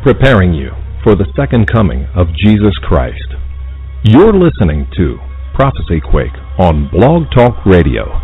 preparing you for the second coming of Jesus Christ. You're listening to Prophecy Quake on Blog Talk Radio.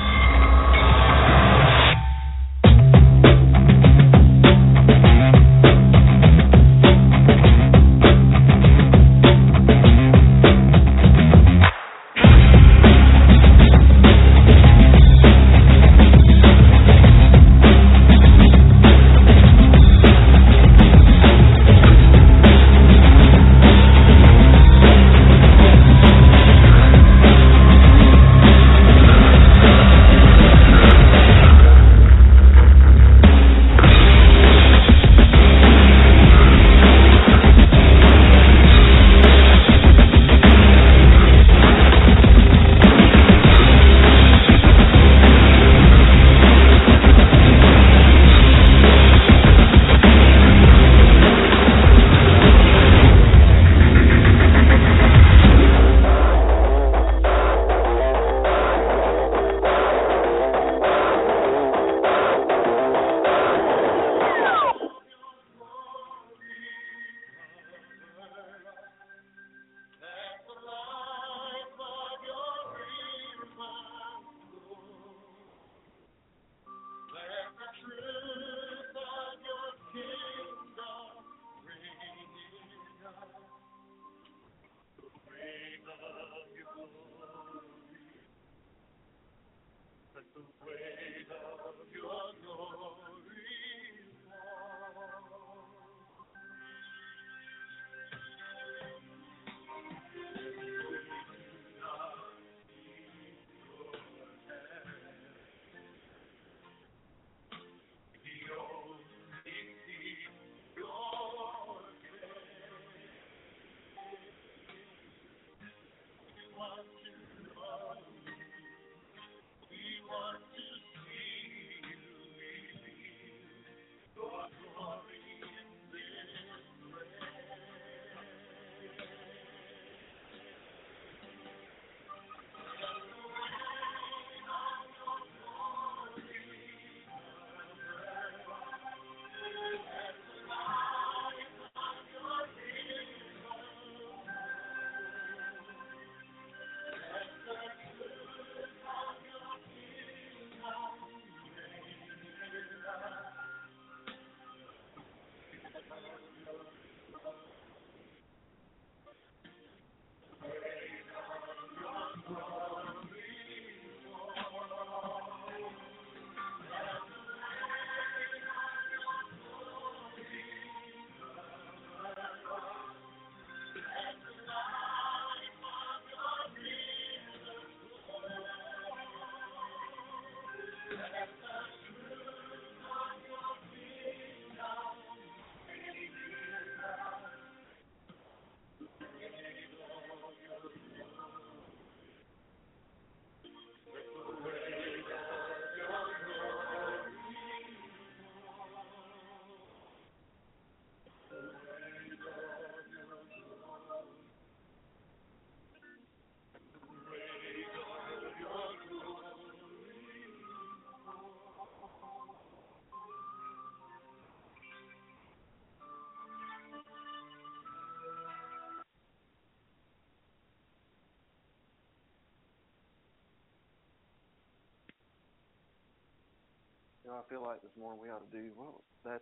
You know, I feel like this morning we ought to do that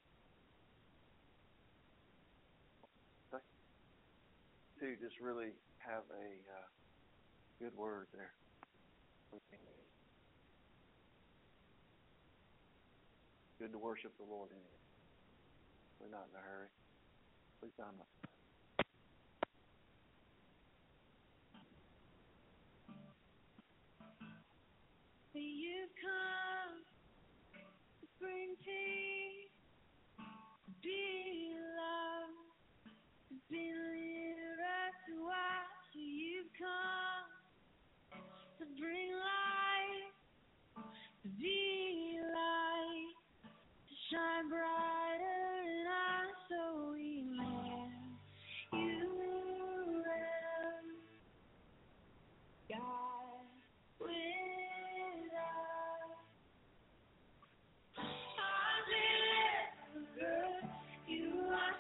to just really have a good word there. Good to worship the Lord in it. We're not in a hurry. Please, I'm not. You've come to bring peace, to be loved, to be nearer to us. You've come to bring light, to be light, to shine brighter in us, so we lift you up, God with us. Our deliverer, you are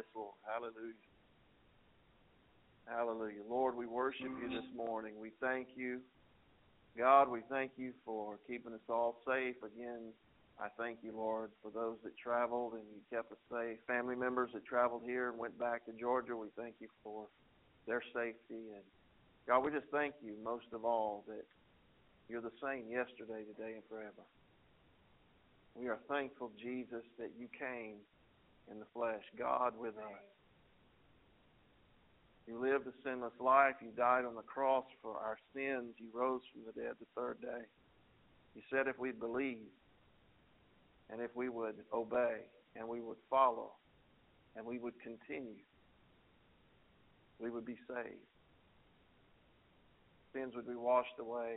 Yes, Lord. Hallelujah. Hallelujah. Lord, we worship you this morning. We thank you. God, we thank you for keeping us all safe. Again, I thank you, Lord, for those that traveled and you kept us safe. Family members that traveled here and went back to Georgia, we thank you for their safety. And God, we just thank you most of all that you're the same yesterday, today, and forever. We are thankful, Jesus, that you came in the flesh, God with us. You lived a sinless life. You died on the cross for our sins. You rose from the dead the third day. You said if we'd believe and if we would obey and we would follow and we would continue, we would be saved. Sins would be washed away.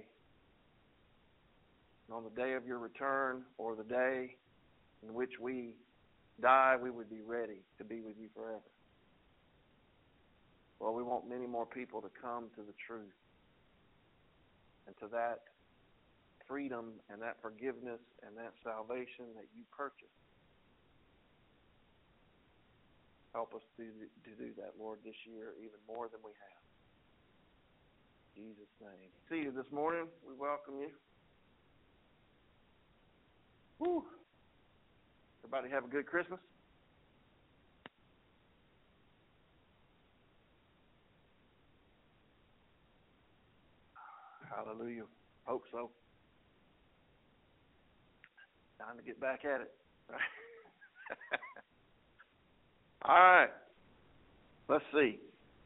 And on the day of your return or the day in which we die, we would be ready to be with you forever. Well, we want many more people to come to the truth and to that freedom and that forgiveness and that salvation that you purchased. Help us to do that, Lord, this year even more than we have. In Jesus' name. See you this morning. We welcome you. Woo. Everybody have a good Christmas? Hallelujah. Hope so. Time to get back at it. All right. Let's see.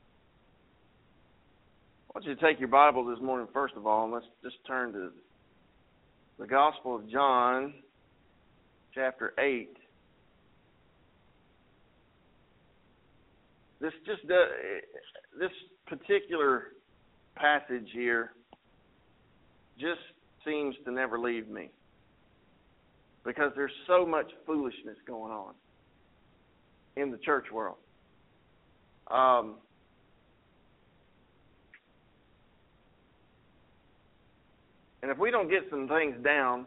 I want you to take your Bible this morning, first of all, and let's just turn to the Gospel of John, chapter 8. This particular passage here just seems to never leave me because there's so much foolishness going on in the church world. And if we don't get some things down,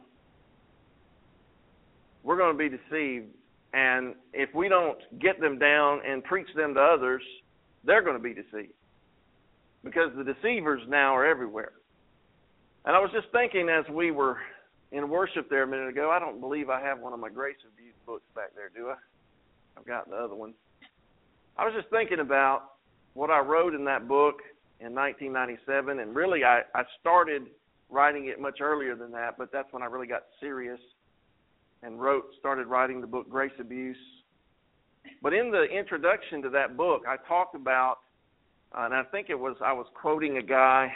we're going to be deceived. And if we don't get them down and preach them to others, they're going to be deceived because the deceivers now are everywhere. And I was just thinking as we were in worship there a minute ago, I don't believe I have one of my Grace Abuse books back there, do I? I've got the other one. I was just thinking about what I wrote in that book in 1997, and really I started writing it much earlier than that, but that's when I really got serious and started writing the book Grace Abuse. But in the introduction to that book, I talked about, and I think I was quoting a guy,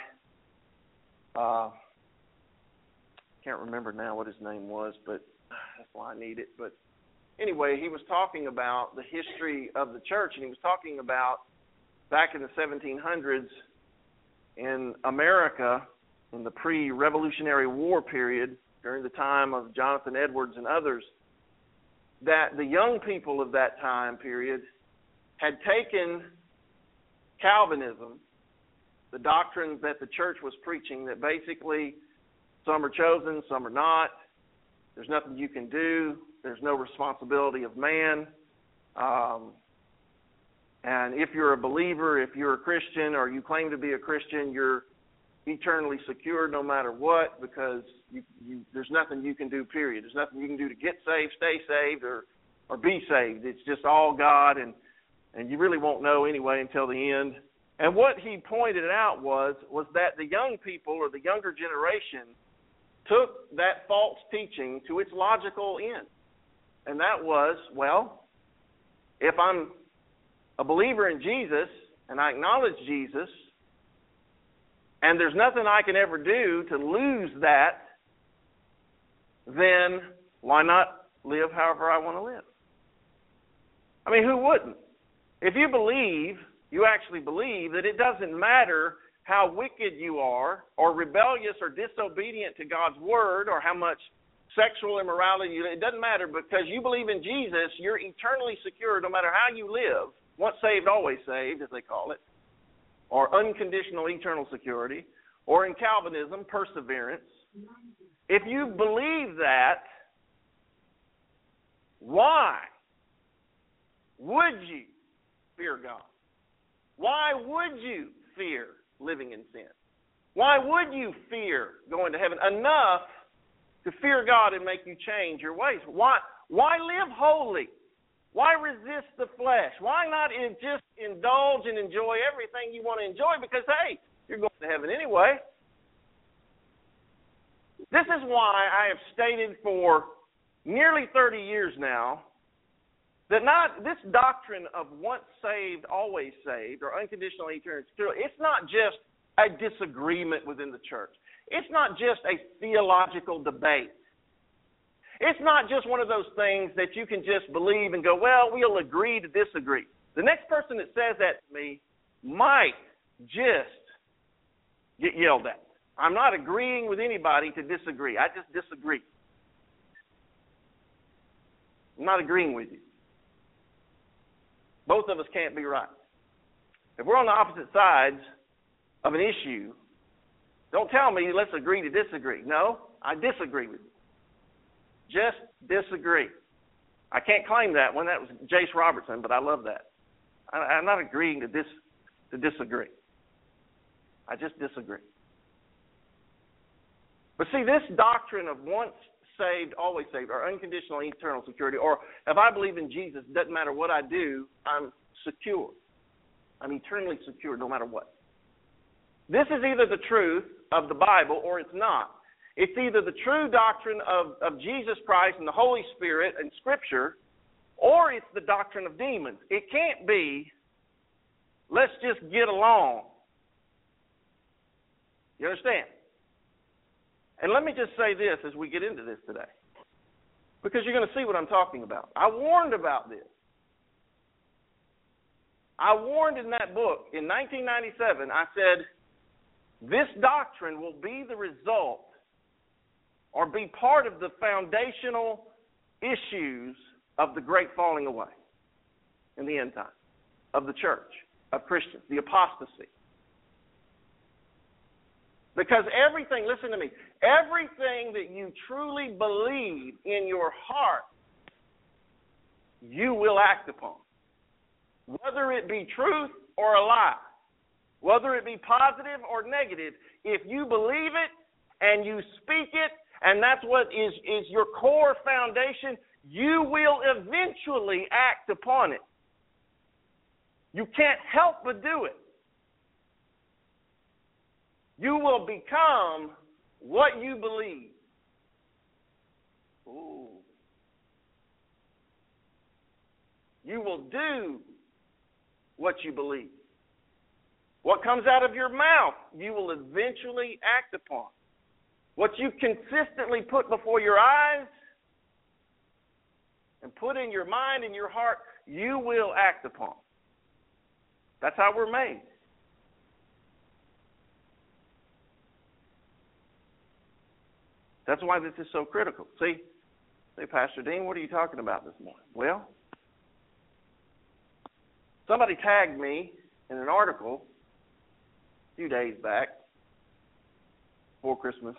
can't remember now what his name was, but that's why I need it. But anyway, he was talking about the history of the church, and he was talking about back in the 1700s in America, in the pre-Revolutionary War period, during the time of Jonathan Edwards and others, that the young people of that time period had taken Calvinism, the doctrines that the church was preaching, that basically some are chosen, some are not. There's nothing you can do. There's no responsibility of man. And if you're a believer, if you're a Christian, or you claim to be a Christian, you're eternally secure no matter what, because there's nothing you can do, period. There's nothing you can do to get saved, stay saved, or be saved. It's just all God, and you really won't know anyway until the end. And what he pointed out was that the young people, or the younger generation, took that false teaching to its logical end. And that was, well, if I'm a believer in Jesus, and I acknowledge Jesus, and there's nothing I can ever do to lose that, then why not live however I want to live? I mean, who wouldn't? If you believe, you actually believe that it doesn't matter how wicked you are, or rebellious or disobedient to God's word, or how much sexual immorality it doesn't matter, because you believe in Jesus, you're eternally secure no matter how you live. Once saved, always saved, as they call it, or unconditional eternal security, or in Calvinism, perseverance. If you believe that, why would you fear God? Why would you fear living in sin? Why would you fear going to heaven enough to fear God and make you change your ways? Why live holy? Why resist the flesh? Why not just indulge and enjoy everything you want to enjoy? Because, hey, you're going to heaven anyway. This is why I have stated for nearly 30 years now that this doctrine of once saved, always saved, or unconditional eternal security, it's not just a disagreement within the church. It's not just a theological debate. It's not just one of those things that you can just believe and go, well, we'll agree to disagree. The next person that says that to me might just get yelled at. I'm not agreeing with anybody to disagree. I just disagree. I'm not agreeing with you. Both of us can't be right. If we're on the opposite sides of an issue, don't tell me let's agree to disagree. No, I disagree with you. Just disagree. I can't claim that one. That was Jace Robertson, but I love that. I'm not agreeing to disagree. I just disagree. But see, this doctrine of once saved, always saved, or unconditional eternal security, or if I believe in Jesus, it doesn't matter what I do, I'm secure. I'm eternally secure no matter what. This is either the truth of the Bible or it's not. It's either the true doctrine of Jesus Christ and the Holy Spirit and Scripture, or it's the doctrine of demons. It can't be, let's just get along. You understand? And let me just say this as we get into this today, because you're going to see what I'm talking about. I warned about this. I warned in that book in 1997, I said, this doctrine will be the result or be part of the foundational issues of the great falling away in the end time, of the church, of Christians, the apostasy. Because everything, listen to me, everything that you truly believe in your heart, you will act upon. Whether it be truth or a lie, whether it be positive or negative, if you believe it and you speak it, and that's what is your core foundation, you will eventually act upon it. You can't help but do it. You will become what you believe. Ooh. You will do what you believe. What comes out of your mouth, you will eventually act upon. What you consistently put before your eyes and put in your mind and your heart, you will act upon. That's how we're made. That's why this is so critical. See, Pastor Dean, what are you talking about this morning? Well, somebody tagged me in an article a few days back, before Christmas,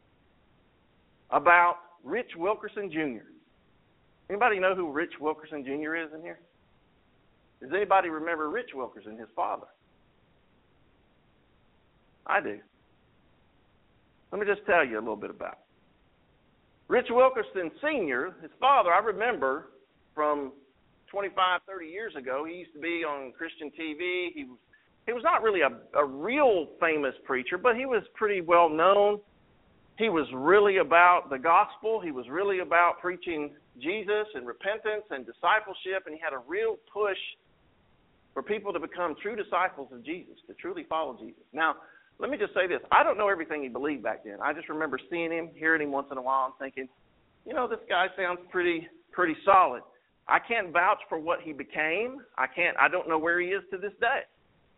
about Rich Wilkerson Jr. Anybody know who Rich Wilkerson Jr. is in here? Does anybody remember Rich Wilkerson, his father? I do. Let me just tell you a little bit about it. Rich Wilkerson Sr., his father, I remember from 25, 30 years ago, he used to be on Christian TV. He was not really a real famous preacher, but he was pretty well known. He was really about the gospel. He was really about preaching Jesus and repentance and discipleship, and he had a real push for people to become true disciples of Jesus, to truly follow Jesus. Now, let me just say this. I don't know everything he believed back then. I just remember seeing him, hearing him once in a while, and thinking, this guy sounds pretty solid. I can't vouch for what he became. I don't know where he is to this day.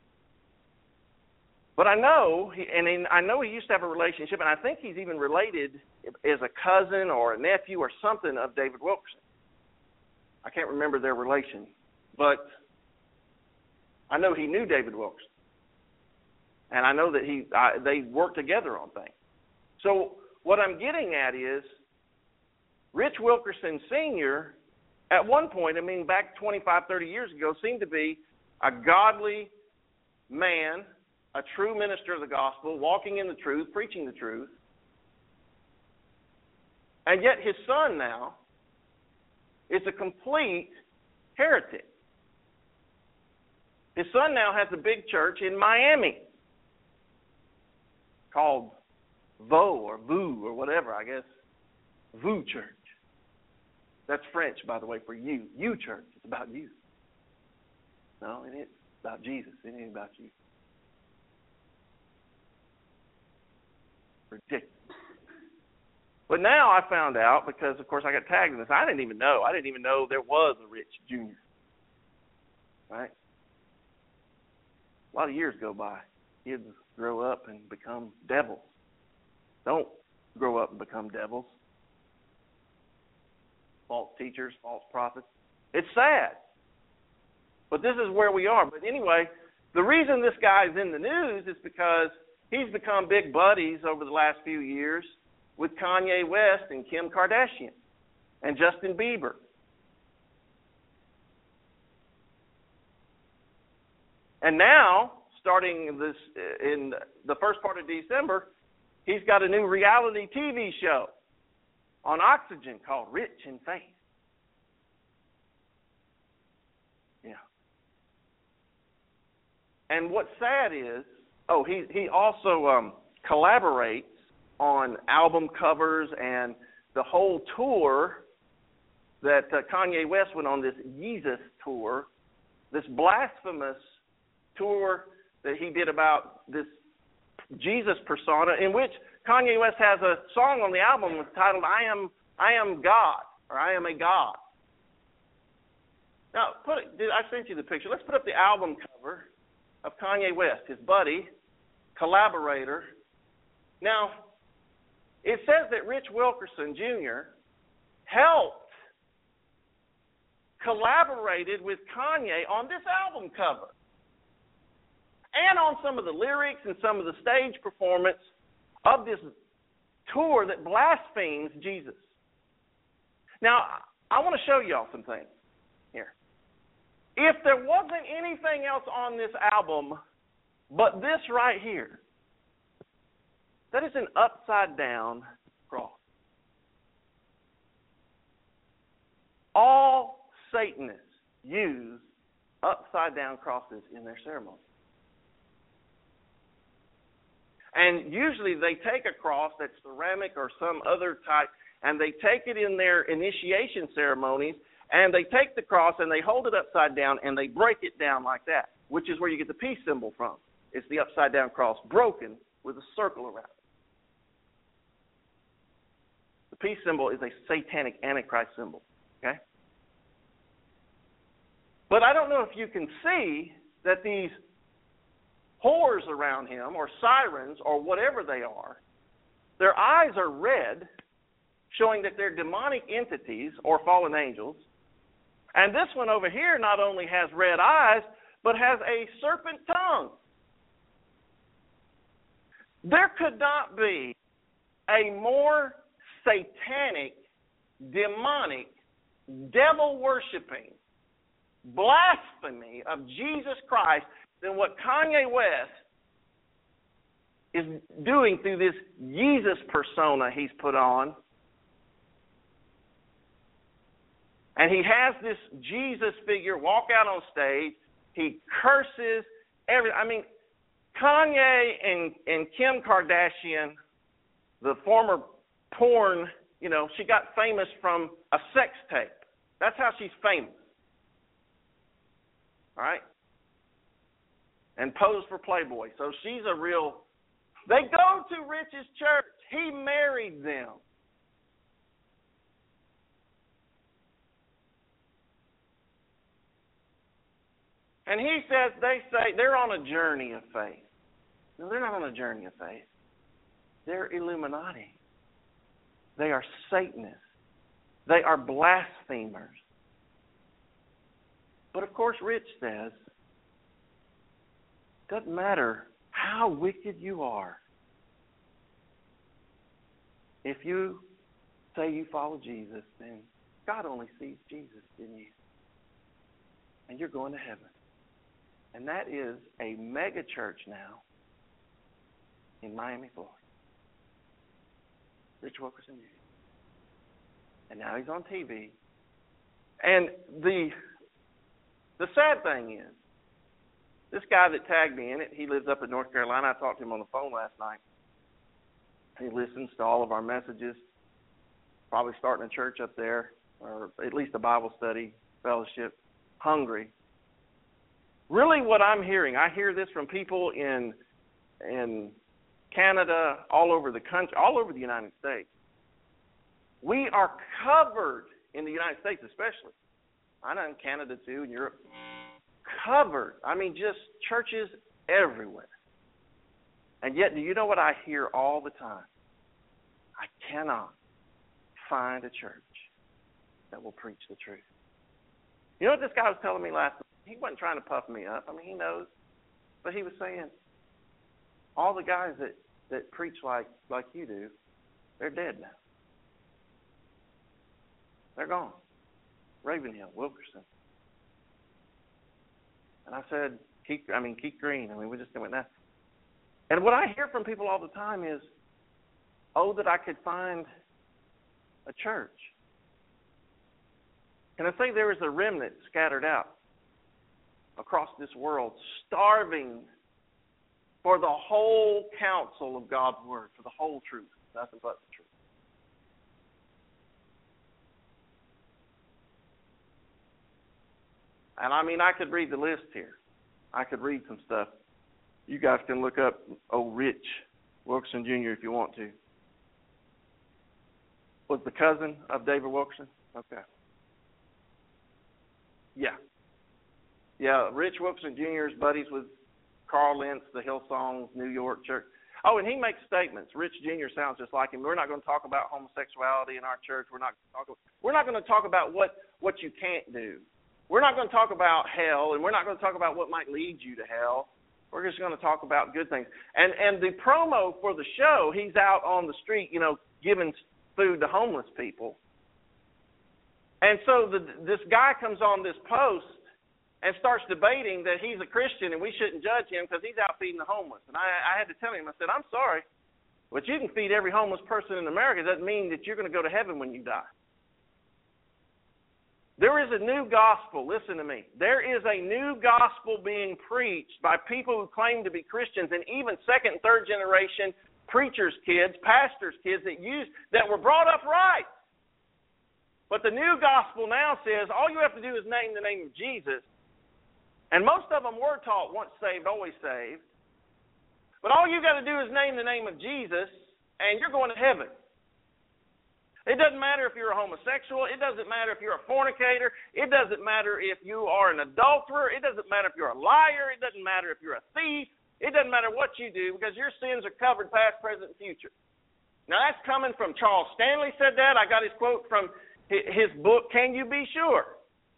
But I know, I know he used to have a relationship, and I think he's even related as a cousin or a nephew or something of David Wilkerson. I can't remember their relation, but I know he knew David Wilkerson. And I know that they worked together on things. So what I'm getting at is Rich Wilkerson Sr., at one point, back 25, 30 years ago, seemed to be a godly man, a true minister of the gospel, walking in the truth, preaching the truth. And yet his son now is a complete heretic. His son now has a big church in Miami called Vaux or Vaux or whatever, I guess. Vaux Church. That's French, by the way, for you. You church. It's about you. No, it ain't about Jesus. It ain't about you. Ridiculous. But now I found out, because, of course, I got tagged in this. I didn't even know. I didn't even know there was a Rich Jr. Right? A lot of years go by. Kids grow up and become devils. Don't grow up and become devils. False teachers, false prophets. It's sad. But this is where we are. But anyway, the reason this guy's in the news is because he's become big buddies over the last few years with Kanye West and Kim Kardashian and Justin Bieber. And now, starting this in the first part of December, he's got a new reality TV show on Oxygen called Rich in Faith. Yeah. And what's sad is, he also collaborates on album covers and the whole tour that Kanye West went on, this Yeezus tour, this blasphemous tour that he did about this Jesus persona, in which Kanye West has a song on the album titled I Am God, or I Am a God. Now, I sent you the picture. Let's put up the album cover of Kanye West, his buddy, collaborator. Now, it says that Rich Wilkerson Jr. collaborated with Kanye on this album cover and on some of the lyrics and some of the stage performance of this tour that blasphemes Jesus. Now, I want to show y'all some things here. If there wasn't anything else on this album but this right here, that is an upside-down cross. All Satanists use upside-down crosses in their ceremony. And usually they take a cross that's ceramic or some other type, and they take it in their initiation ceremonies, and they take the cross and they hold it upside down and they break it down like that, which is where you get the peace symbol from. It's the upside-down cross broken with a circle around it. The peace symbol is a satanic Antichrist symbol, okay? But I don't know if you can see that these whores around him, or sirens, or whatever they are, their eyes are red, showing that they're demonic entities or fallen angels. And this one over here not only has red eyes, but has a serpent tongue. There could not be a more satanic, demonic, devil-worshiping blasphemy of Jesus Christ than what Kanye West is doing through this Jesus persona he's put on. And he has this Jesus figure walk out on stage. He curses Kanye and Kim Kardashian, the former porn, she got famous from a sex tape. That's how she's famous. All right? And posed for Playboy. So she's a real... They go to Rich's church. He married them. And he says, they say they're on a journey of faith. No, they're not on a journey of faith. They're Illuminati. They are Satanists. They are blasphemers. But of course, Rich says, doesn't matter how wicked you are. If you say you follow Jesus, then God only sees Jesus in you. And you're going to heaven. And that is a mega church now in Miami, Florida. Rich Wilkerson Jr. And now he's on TV. And the sad thing is, this guy that tagged me in it, he lives up in North Carolina. I talked to him on the phone last night. He listens to all of our messages, probably starting a church up there, or at least a Bible study, fellowship, hungry. Really what I'm hearing, I hear this from people in Canada, all over the country, all over the United States. We are covered in the United States especially. I know in Canada too, in Europe. Covered. I mean, just churches everywhere. And yet, do you know what I hear all the time? I cannot find a church that will preach the truth. You know what this guy was telling me last night? He wasn't trying to puff me up. I mean, he knows. But he was saying, all the guys that preach like you do, they're dead now. They're gone. Ravenhill, Wilkerson. And I said, Keith Green. I mean, we just went that. And what I hear from people all the time is, oh, that I could find a church. Can I say there is a remnant scattered out across this world, starving for the whole counsel of God's Word, for the whole truth, nothing but the truth. And I mean, I could read the list here. I could read some stuff. You guys can look up old Rich Wilkerson Jr. if you want to. Was the cousin of David Wilkerson? Okay. Yeah, Rich Wilkerson Jr.'s buddies with Carl Lentz, the Hillsong New York Church. Oh, and he makes statements. Rich Jr. sounds just like him. We're not going to talk about homosexuality in our church. We're not going to talk about what you can't do. We're not going to talk about hell, and we're not going to talk about what might lead you to hell. We're just going to talk about good things. And the promo for the show, he's out on the street, giving food to homeless people. And so this guy comes on this post and starts debating that he's a Christian and we shouldn't judge him because he's out feeding the homeless. And I had to tell him, I said, I'm sorry, but you can feed every homeless person in America. It doesn't mean that you're going to go to heaven when you die. There is a new gospel. Listen to me. There is a new gospel being preached by people who claim to be Christians, and even second and third generation preachers' kids, pastors' kids that were brought up right. But the new gospel now says all you have to do is name the name of Jesus. And most of them were taught once saved, always saved. But all you got to do is name the name of Jesus, and you're going to heaven. It doesn't matter if you're a homosexual. It doesn't matter if you're a fornicator. It doesn't matter if you are an adulterer. It doesn't matter if you're a liar. It doesn't matter if you're a thief. It doesn't matter what you do because your sins are covered past, present, and future. Now, that's coming from Charles Stanley said that. I got his quote from his book, Can You Be Sure?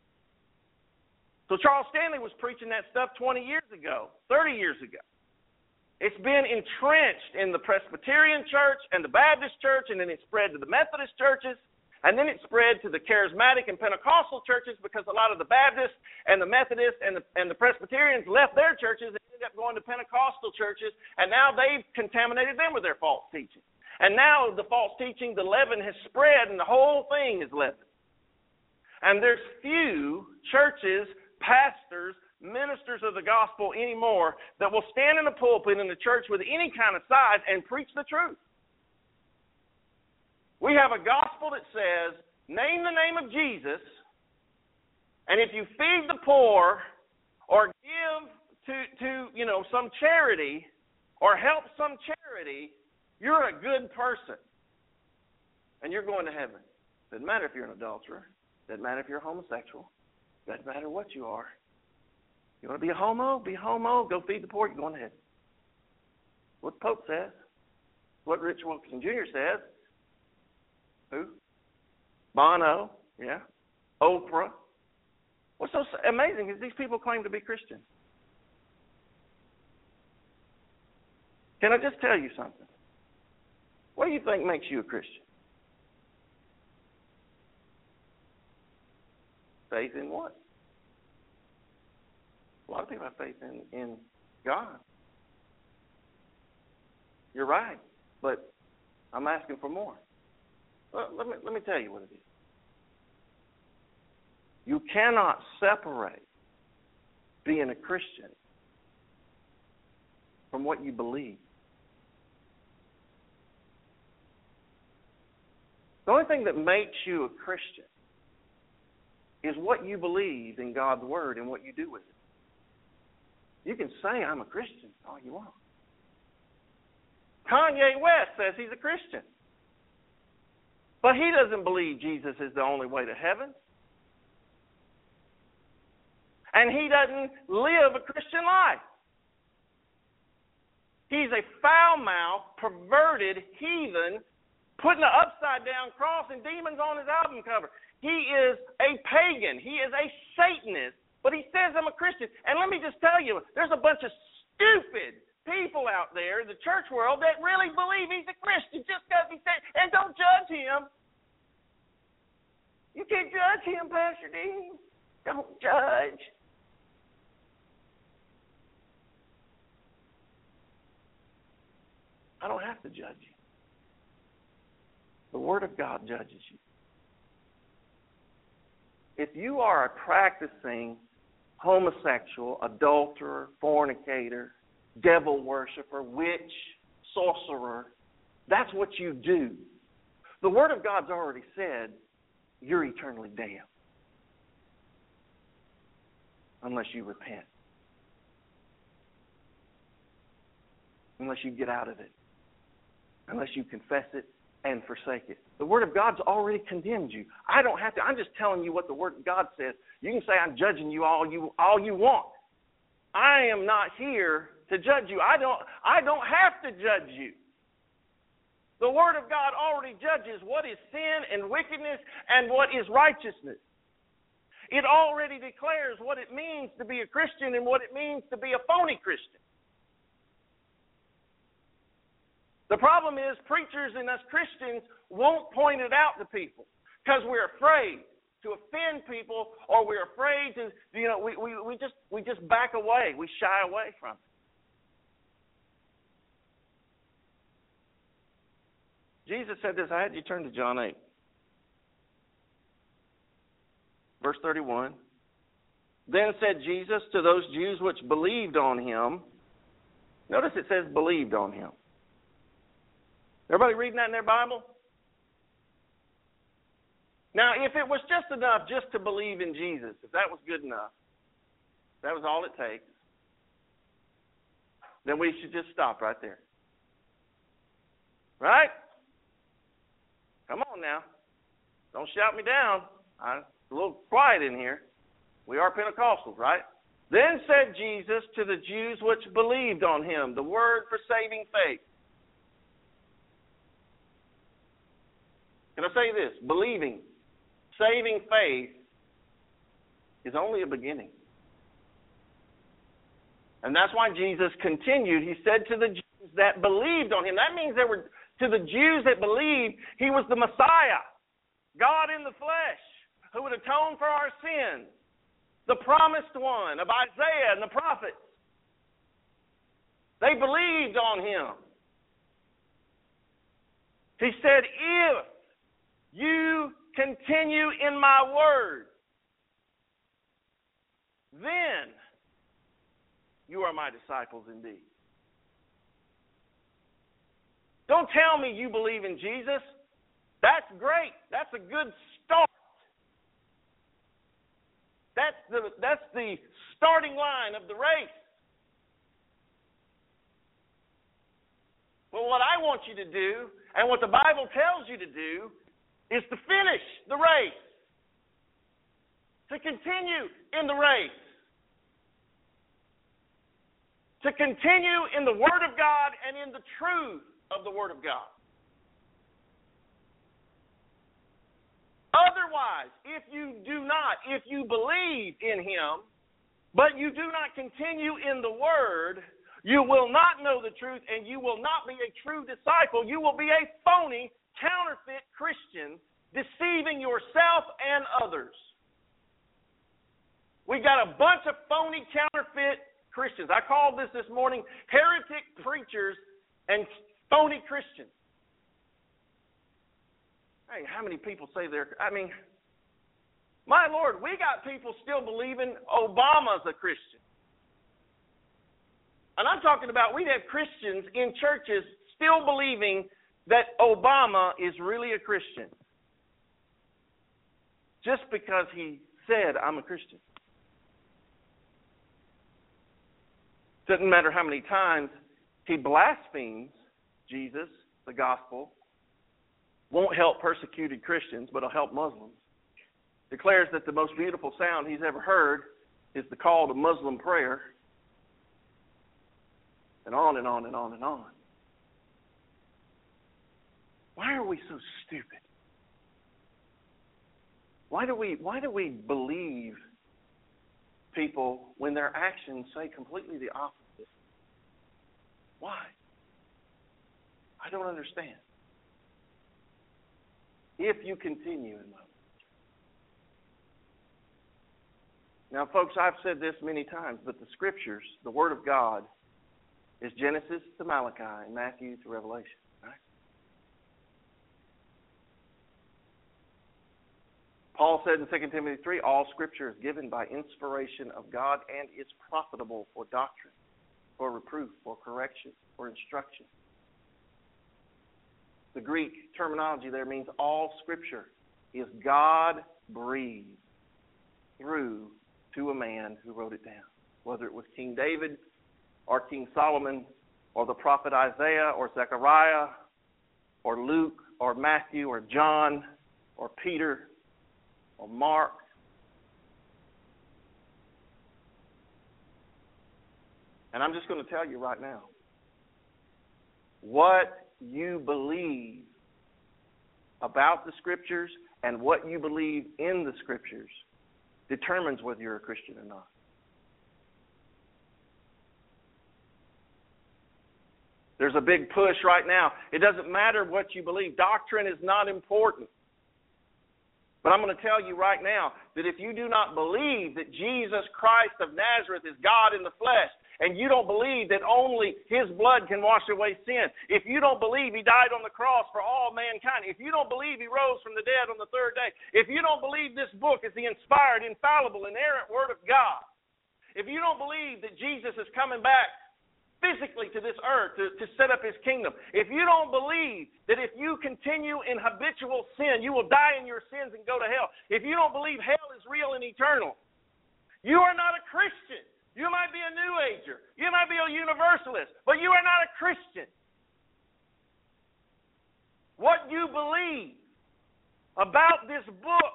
So Charles Stanley was preaching that stuff 20 years ago, 30 years ago. It's been entrenched in the Presbyterian church and the Baptist church, and then it spread to the Methodist churches, and then it spread to the Charismatic and Pentecostal churches because a lot of the Baptists and the Methodists and the Presbyterians left their churches and ended up going to Pentecostal churches, and now they've contaminated them with their false teaching. And now the false teaching, the leaven has spread, and the whole thing is leaven. And there's few churches, pastors, ministers of the gospel anymore that will stand in the pulpit in the church with any kind of size and preach the truth. We have a gospel that says, name the name of Jesus, and if you feed the poor or give to some charity or help some charity, you're a good person and you're going to heaven. Doesn't matter if you're an adulterer. Doesn't matter if you're a homosexual. Doesn't matter what you are. You want to be a homo? Be a homo. Go feed the poor. You're going to heaven. What the Pope says. What Rich Wilkerson Jr. says. Who? Bono. Yeah. Oprah. What's so amazing is these people claim to be Christians. Can I just tell you something? What do you think makes you a Christian? Faith in what? A lot of people have faith in God. You're right, but I'm asking for more. Well, let me tell you what it is. You cannot separate being a Christian from what you believe. The only thing that makes you a Christian is what you believe in God's Word and what you do with it. You can say, I'm a Christian, all you want. Kanye West says he's a Christian. But he doesn't believe Jesus is the only way to heaven. And he doesn't live a Christian life. He's a foul-mouthed, perverted heathen putting an upside-down cross and demons on his album cover. He is a pagan. He is a Satanist. But he says, I'm a Christian. And let me just tell you, there's a bunch of stupid people out there in the church world that really believe he's a Christian just because he said, and don't judge him. You can't judge him, Pastor Dean. Don't judge. I don't have to judge you. The Word of God judges you. If you are a practicing homosexual, adulterer, fornicator, devil worshiper, witch, sorcerer, that's what you do. The Word of God's already said you're eternally damned unless you repent, unless you get out of it, unless you confess it and forsake it. The Word of God's already condemned you. I don't have to. I'm just telling you what the Word of God says. You can say I'm judging you all you want. I am not here to judge you. I don't have to judge you. The Word of God already judges what is sin and wickedness and what is righteousness. It already declares what it means to be a Christian and what it means to be a phony Christian. The problem is preachers and us Christians won't point it out to people because we're afraid to offend people, or we're afraid to, we just back away. We shy away from it. Jesus said this. I had you turn to John 8. Verse 31. Then said Jesus to those Jews which believed on him. Notice it says believed on him. Everybody reading that in their Bible? Now, if it was just enough just to believe in Jesus, if that was good enough, that was all it takes, then we should just stop right there. Right? Come on now. Don't shout me down. I'm a little quiet in here. We are Pentecostals, right? Then said Jesus to the Jews which believed on him, the word for saving faith. Can I say this? Believing, saving faith is only a beginning. And that's why Jesus continued. He said to the Jews that believed on him. That means there were, to the Jews that believed, he was the Messiah, God in the flesh, who would atone for our sins, the promised one of Isaiah and the prophets. They believed on him. He said, if you continue in my word, then you are my disciples indeed. Don't tell me you believe in Jesus. That's great. That's a good start. That's the starting line of the race. But what I want you to do, and what the Bible tells you to do, is to finish the race, to continue in the race, to continue in the Word of God and in the truth of the Word of God. Otherwise, if you believe in him, but you do not continue in the Word, you will not know the truth, and you will not be a true disciple. You will be a phony, counterfeit Christian, deceiving yourself and others. We got a bunch of phony counterfeit Christians. I called this morning heretic preachers and phony Christians. Hey, how many people say my Lord, we got people still believing Obama's a Christian. And I'm talking about we'd have Christians in churches still believing that Obama is really a Christian. Just because he said, I'm a Christian. Doesn't matter how many times he blasphemes Jesus, the gospel. Won't help persecuted Christians, but it'll help Muslims. Declares that the most beautiful sound he's ever heard is the call to Muslim prayer. And on and on and on and on. Why are we so stupid? Why do we believe people when their actions say completely the opposite? Why? I don't understand. If you continue in love. Now, folks, I've said this many times, but the Scriptures, the Word of God, is Genesis to Malachi and Matthew to Revelation. Right? Paul said in 2 Timothy 3, all Scripture is given by inspiration of God and is profitable for doctrine, for reproof, for correction, for instruction. The Greek terminology there means all Scripture is God-breathed through to a man who wrote it down. Whether it was King David or King Solomon or the prophet Isaiah or Zechariah or Luke or Matthew or John or Peter or Mark. And I'm just going to tell you right now, what you believe about the Scriptures and what you believe in the Scriptures determines whether you're a Christian or not. There's a big push right now. It doesn't matter what you believe. Doctrine is not important. But I'm going to tell you right now that if you do not believe that Jesus Christ of Nazareth is God in the flesh, and you don't believe that only His blood can wash away sin, if you don't believe He died on the cross for all mankind, if you don't believe He rose from the dead on the third day, if you don't believe this book is the inspired, infallible, inerrant Word of God, if you don't believe that Jesus is coming back physically to this earth to set up His kingdom, if you don't believe that if you continue in habitual sin, you will die in your sins and go to hell, if you don't believe hell is real and eternal, you are not a Christian. You might be a New Ager. You might be a Universalist, but you are not a Christian. What you believe about this book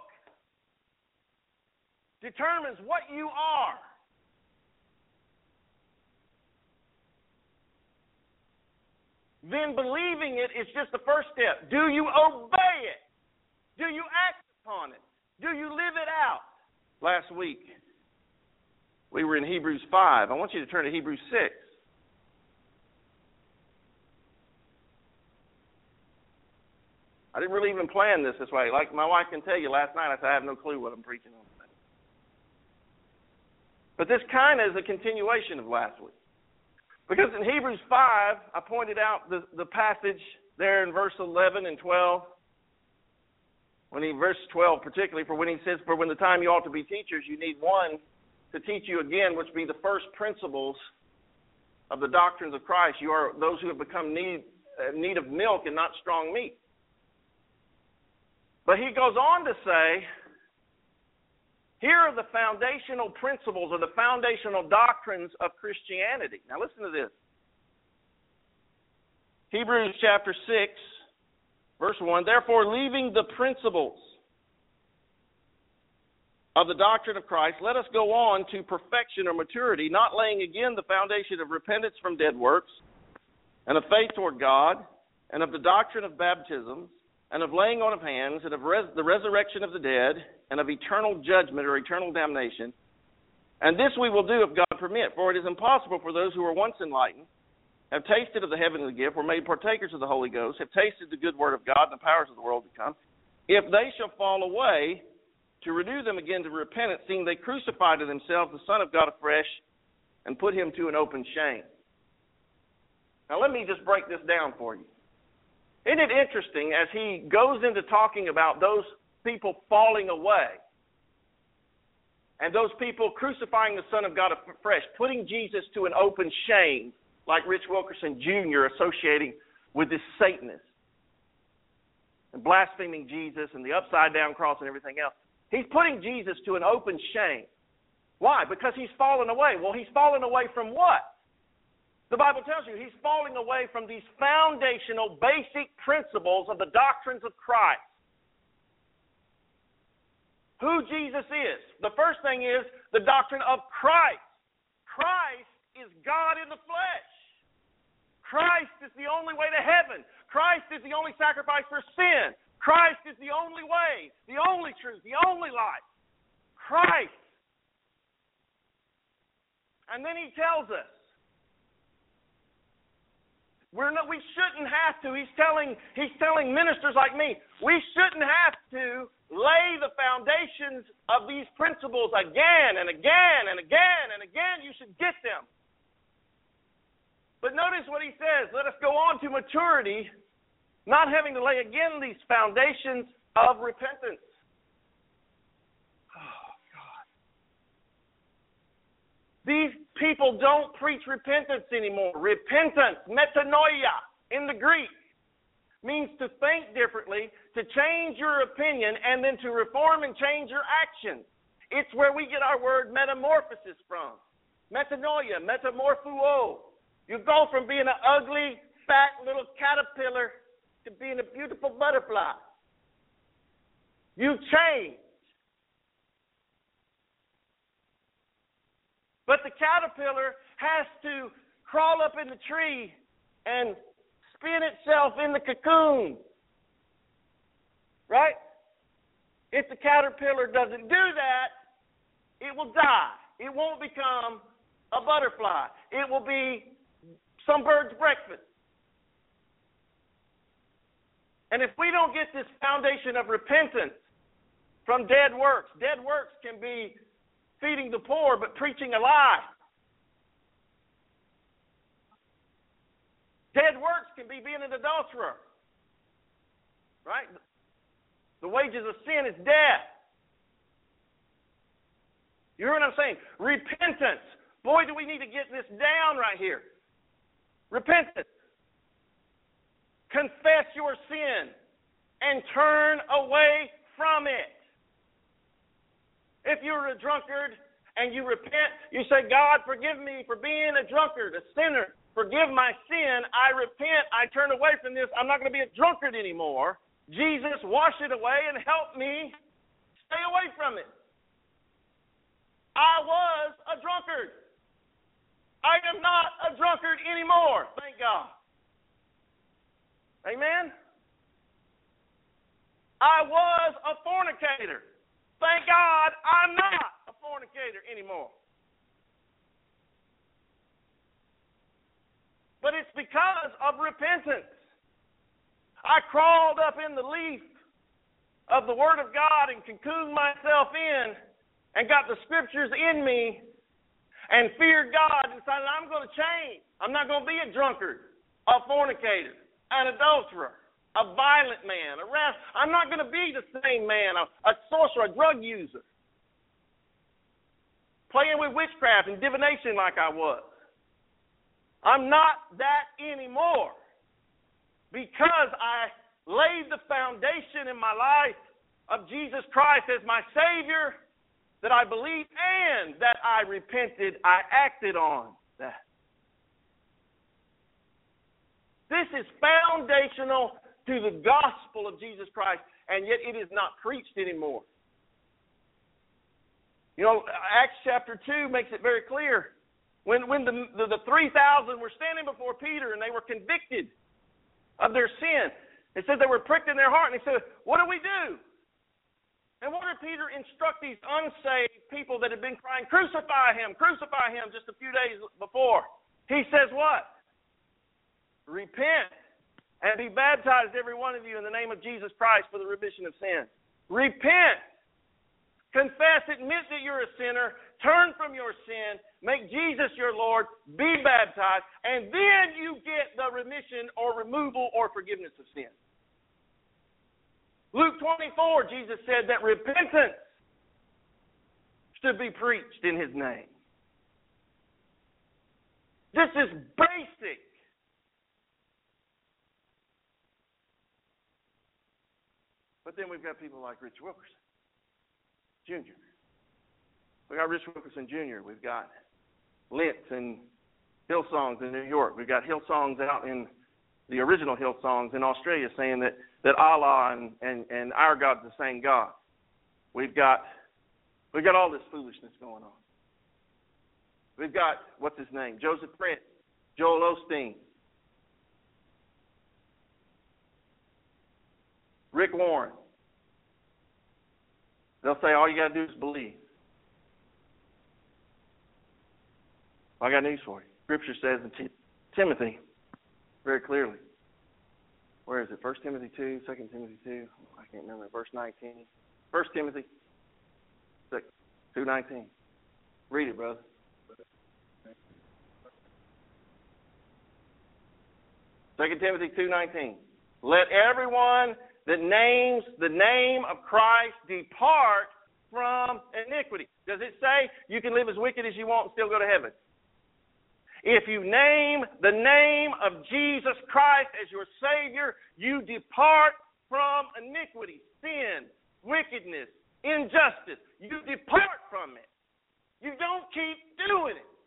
determines what you are. Then believing it is just the first step. Do you obey it? Do you act upon it? Do you live it out? Last week, we were in Hebrews 5. I want you to turn to Hebrews 6. I didn't really even plan this way. Like my wife can tell you, last night I said, I have no clue what I'm preaching on today. But this kind of is a continuation of last week. Because in Hebrews 5, I pointed out the passage there in verse 11 and 12. Verse 12 particularly, for when he says, for when the time you ought to be teachers, you need one to teach you again, which be the first principles of the doctrines of Christ. You are those who have become need of milk and not strong meat. But he goes on to say, here are the foundational principles or the foundational doctrines of Christianity. Now listen to this. Hebrews chapter 6, verse 1, therefore leaving the principles of the doctrine of Christ, let us go on to perfection or maturity, not laying again the foundation of repentance from dead works, and of faith toward God, and of the doctrine of baptisms, and of laying on of hands, and of the resurrection of the dead, and of eternal judgment or eternal damnation. And this we will do if God permit, for it is impossible for those who were once enlightened, have tasted of the heavenly gift, were made partakers of the Holy Ghost, have tasted the good word of God and the powers of the world to come, if they shall fall away, to renew them again to repentance, seeing they crucified to themselves the Son of God afresh and put him to an open shame. Now let me just break this down for you. Isn't it interesting as he goes into talking about those people falling away and those people crucifying the Son of God afresh, putting Jesus to an open shame, like Rich Wilkerson Jr. associating with this Satanist and blaspheming Jesus and the upside-down cross and everything else. He's putting Jesus to an open shame. Why? Because he's fallen away. Well, he's fallen away from what? The Bible tells you he's falling away from these foundational, basic principles of the doctrines of Christ. Who Jesus is. The first thing is the doctrine of Christ. Christ is God in the flesh. Christ is the only way to heaven. Christ is the only sacrifice for sin. Christ is the only way, the only truth, the only life. Christ. And then he tells us, we shouldn't have to. He's telling ministers like me, we shouldn't have to lay the foundations of these principles again and again and again and again. You should get them. But notice what he says. Let us go on to maturity, not having to lay again these foundations of repentance. These people don't preach repentance anymore. Repentance, metanoia, in the Greek, means to think differently, to change your opinion, and then to reform and change your actions. It's where we get our word metamorphosis from. Metanoia, metamorphuo. You go from being an ugly, fat little caterpillar to being a beautiful butterfly. You change. But the caterpillar has to crawl up in the tree and spin itself in the cocoon. Right? If the caterpillar doesn't do that, it will die. It won't become a butterfly. It will be some bird's breakfast. And if we don't get this foundation of repentance from dead works can be feeding the poor, but preaching a lie. Dead works can be being an adulterer. Right? The wages of sin is death. You hear what I'm saying? Repentance. Boy, do we need to get this down right here. Repentance. Confess your sin and turn away from it. If you're a drunkard and you repent, you say, God, forgive me for being a drunkard, a sinner. Forgive my sin. I repent. I turn away from this. I'm not going to be a drunkard anymore. Jesus, wash it away and help me stay away from it. I was a drunkard. I am not a drunkard anymore. Thank God. Amen? I was a fornicator. Thank God I'm not a fornicator anymore. But it's because of repentance. I crawled up in the leaf of the Word of God and cocooned myself in and got the Scriptures in me and feared God and decided I'm going to change. I'm not going to be a drunkard, a fornicator, an adulterer, a violent man, I'm not going to be the same man, a sorcerer, a drug user, playing with witchcraft and divination like I was. I'm not that anymore because I laid the foundation in my life of Jesus Christ as my Savior, that I believed and that I repented. I acted on that. This is foundational to the gospel of Jesus Christ, and yet it is not preached anymore. You know, Acts chapter 2 makes it very clear. When the 3,000 were standing before Peter and they were convicted of their sin, it said they were pricked in their heart, and he said, what do we do? And what did Peter instruct these unsaved people that had been crying, crucify him, just a few days before? He says what? Repent. And be baptized, every one of you, in the name of Jesus Christ for the remission of sins. Repent. Confess, admit that you're a sinner, turn from your sin, make Jesus your Lord, be baptized, and then you get the remission or removal or forgiveness of sin. Luke 24, Jesus said that repentance should be preached in His name. This is basic. But then we've got people like Rich Wilkerson Jr. We got Rich Wilkerson Jr. We've got Lentz and Hillsongs in New York. We've got Hillsongs out in the original Hillsongs in Australia saying that Allah and our God's the same God. We've got all this foolishness going on. We've got, what's his name? Joseph Prince, Joel Osteen, Rick Warren. They'll say all you got to do is believe. Well, I got news for you. Scripture says in Timothy very clearly. Where is it? 1 Timothy 2, 2 Timothy 2. I can't remember. Verse 19. 1 Timothy 2:19. Read it, brother. Second Timothy 2:19. Let everyone that names the name of Christ depart from iniquity. Does it say you can live as wicked as you want and still go to heaven? If you name the name of Jesus Christ as your Savior, you depart from iniquity, sin, wickedness, injustice. You depart from it. You don't keep doing it.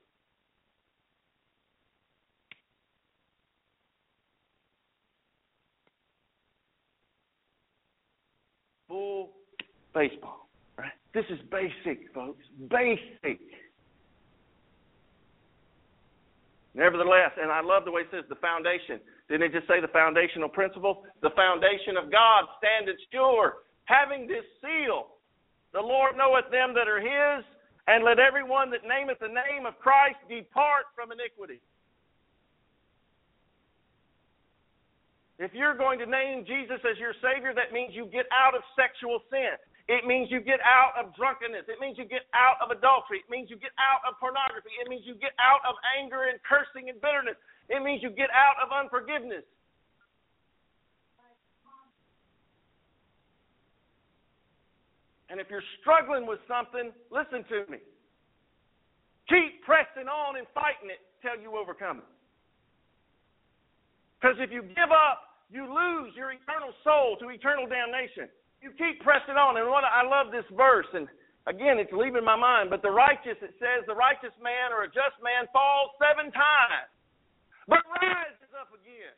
Full baseball, right? This is basic, folks. Basic. Nevertheless, and I love the way it says the foundation. Didn't it just say the foundational principle? The foundation of God standeth sure, having this seal. The Lord knoweth them that are His, and let everyone that nameth the name of Christ depart from iniquity. If you're going to name Jesus as your Savior, that means you get out of sexual sin. It means you get out of drunkenness. It means you get out of adultery. It means you get out of pornography. It means you get out of anger and cursing and bitterness. It means you get out of unforgiveness. And if you're struggling with something, listen to me. Keep pressing on and fighting it till you overcome it. Because if you give up, you lose your eternal soul to eternal damnation. You keep pressing on. And I love this verse. And again, it's leaving my mind. But the righteous, it says, the righteous man or a just man falls 7 times, but rises up again.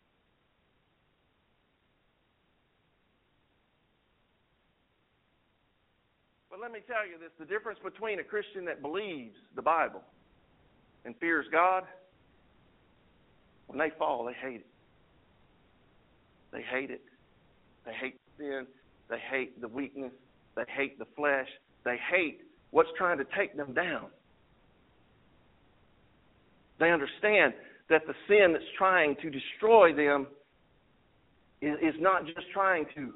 But let me tell you this, the difference between a Christian that believes the Bible and fears God, when they fall, they hate it. They hate it. They hate sin. They hate the weakness. They hate the flesh. They hate what's trying to take them down. They understand that the sin that's trying to destroy them is not just trying to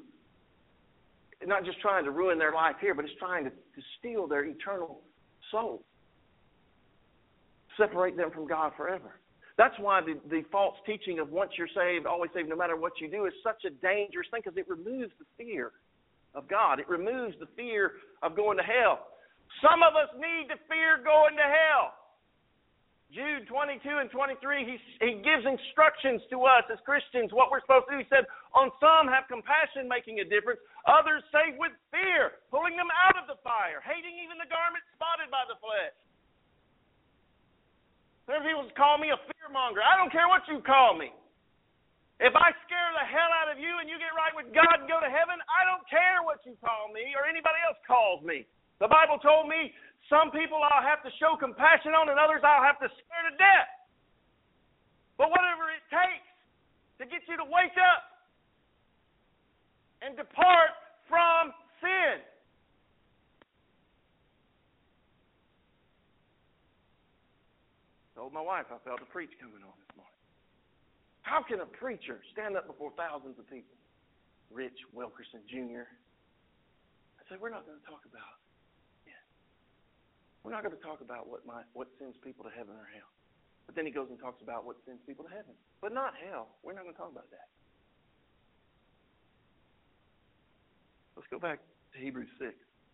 ruin their life here, but it's trying to steal their eternal soul, separate them from God forever. That's why the false teaching of once you're saved, always saved, no matter what you do, is such a dangerous thing, because it removes the fear of God. It removes the fear of going to hell. Some of us need to fear going to hell. Jude 22 and 23, he gives instructions to us as Christians, what we're supposed to do. He said, on some have compassion, making a difference. Others save with fear, pulling them out of the fire, hating even the garment spotted by the flesh. Some people call me a fearmonger. I don't care what you call me. If I scare the hell out of you and you get right with God and go to heaven, I don't care what you call me or anybody else calls me. The Bible told me some people I'll have to show compassion on and others I'll have to scare to death. But whatever it takes to get you to wake up and depart from sin. I told my wife I felt a preach coming on this morning. How can a preacher stand up before thousands of people? Rich Wilkerson Jr. I said, we're not going to talk about we're not going to talk about what sends people to heaven or hell. But then he goes and talks about what sends people to heaven. But not hell. We're not going to talk about that. Let's go back to Hebrews 6.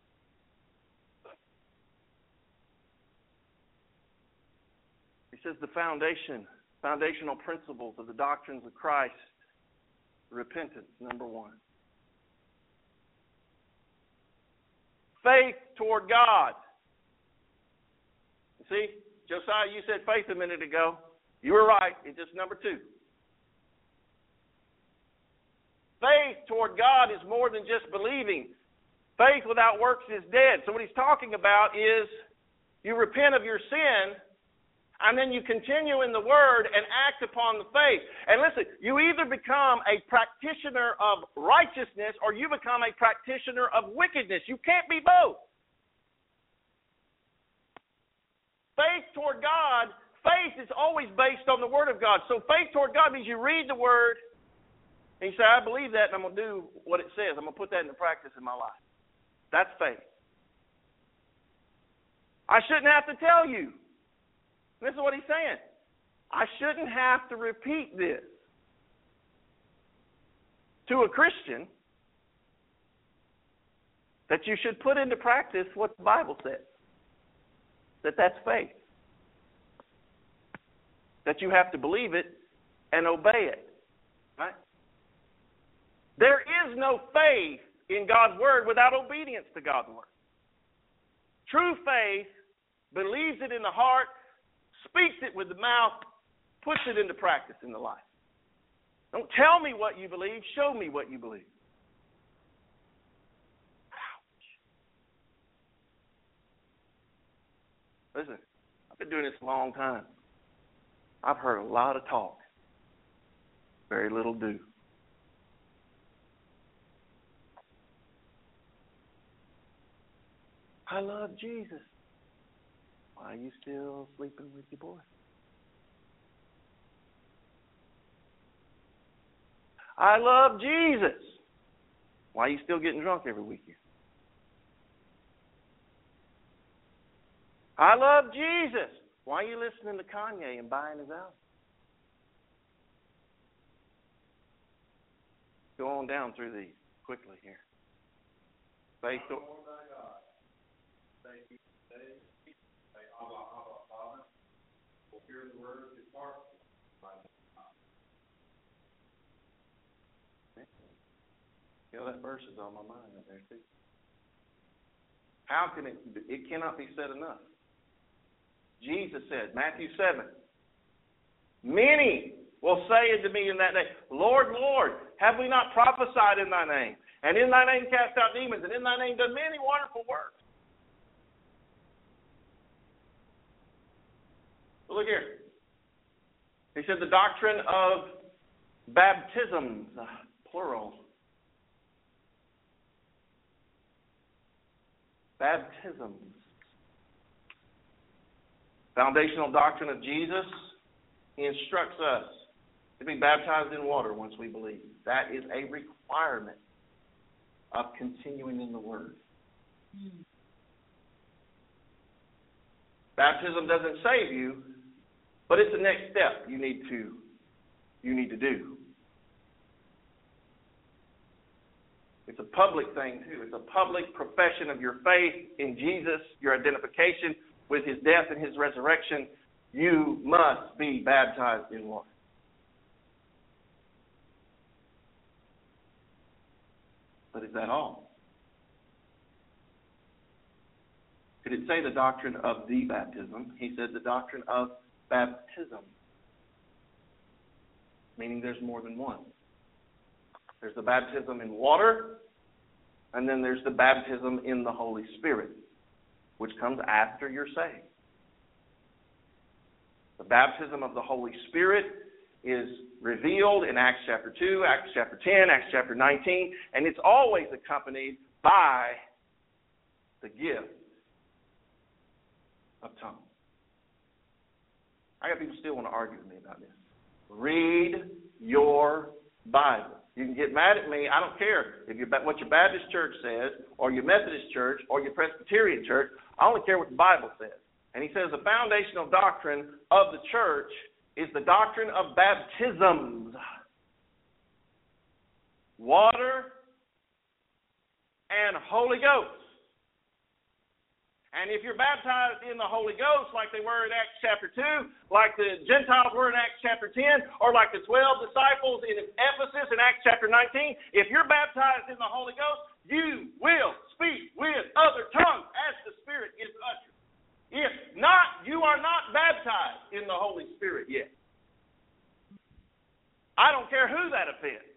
He says the foundational principles of the doctrines of Christ, repentance, number one. Faith toward God. You see, Josiah, you said faith a minute ago. You were right. It's just number two. Faith toward God is more than just believing. Faith without works is dead. So what he's talking about is you repent of your sin, and then you continue in the Word and act upon the faith. And listen, you either become a practitioner of righteousness or you become a practitioner of wickedness. You can't be both. Faith toward God, faith is always based on the Word of God. So faith toward God means you read the Word, and you say, I believe that, and I'm going to do what it says. I'm going to put that into practice in my life. That's faith. I shouldn't have to tell you. This is what he's saying. I shouldn't have to repeat this to a Christian that you should put into practice what the Bible says. That's faith. That you have to believe it and obey it. Right? There is no faith in God's Word without obedience to God's Word. True faith believes it in the heart, speaks it with the mouth, puts it into practice in the life. Don't tell me what you believe, show me what you believe. Ouch. Listen, I've been doing this a long time. I've heard a lot of talk, very little do. I love Jesus. Why are you still sleeping with your boy? I love Jesus. Why are you still getting drunk every weekend? I love Jesus. Why are you listening to Kanye and buying his album? Go on down through these quickly here. Faith. Thank you today. Say, Abba, Father. We'll hear the word of his heart. You know, that verse is on my mind right there, too. How can it cannot be said enough. Jesus said, Matthew 7, many will say unto me in that day, Lord, Lord, have we not prophesied in thy name? And in thy name cast out demons, and in thy name done many wonderful works. Look here. He said the doctrine of baptisms, plural. Baptisms. Foundational doctrine of Jesus. He instructs us to be baptized in water once we believe. That is a requirement of continuing in the Word. Baptism doesn't save you, but it's the next step you need to do. It's a public thing too. It's a public profession of your faith in Jesus, your identification with his death and his resurrection. You must be baptized in water. But is that all? Did it say the doctrine of the baptism? He said the doctrine of baptism, meaning there's more than one. There's the baptism in water, and then there's the baptism in the Holy Spirit, which comes after you're saved. The baptism of the Holy Spirit is revealed in Acts chapter 2, Acts chapter 10, Acts chapter 19, and it's always accompanied by the gift of tongues. I got people still want to argue with me about this. Read your Bible. You can get mad at me. I don't care if what your Baptist church says, or your Methodist church, or your Presbyterian church. I only care what the Bible says. And he says the foundational doctrine of the church is the doctrine of baptisms. Water and Holy Ghost. And if you're baptized in the Holy Ghost like they were in Acts chapter 2, like the Gentiles were in Acts chapter 10, or like the 12 disciples in Ephesus in Acts chapter 19, if you're baptized in the Holy Ghost, you will speak with other tongues as the Spirit is uttered. If not, you are not baptized in the Holy Spirit yet. I don't care who that offends.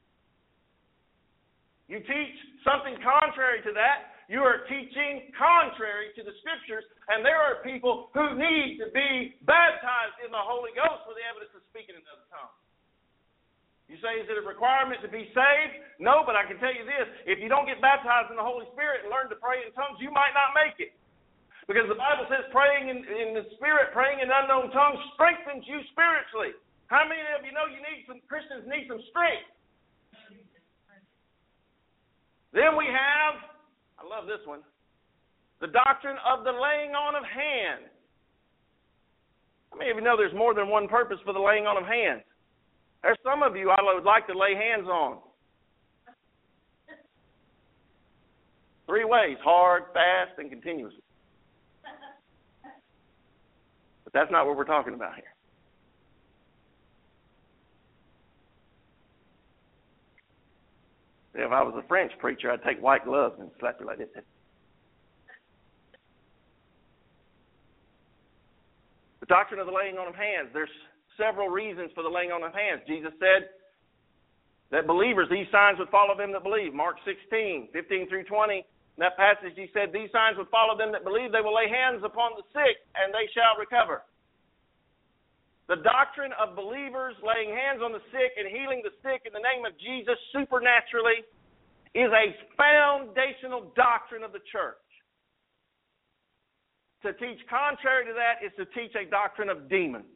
You teach something contrary to that, you are teaching contrary to the Scriptures, and there are people who need to be baptized in the Holy Ghost for the evidence of speaking in other tongues. You say, is it a requirement to be saved? No, but I can tell you this. If you don't get baptized in the Holy Spirit and learn to pray in tongues, you might not make it. Because the Bible says praying in the Spirit, praying in unknown tongues strengthens you spiritually. How many of you know Christians need some strength? Then we have, I love this one, the doctrine of the laying on of hands. How many of you know there's more than one purpose for the laying on of hands? There's some of you I would like to lay hands on. 3 ways: hard, fast, and continuously. But that's not what we're talking about here. If I was a French preacher, I'd take white gloves and slap you like this. The doctrine of the laying on of hands. There's several reasons for the laying on of hands. Jesus said that believers, these signs would follow them that believe. Mark 16, 15 through 20. In that passage, he said, these signs would follow them that believe. They will lay hands upon the sick, and they shall recover. The doctrine of believers laying hands on the sick and healing the sick in the name of Jesus supernaturally is a foundational doctrine of the church. To teach contrary to that is to teach a doctrine of demons.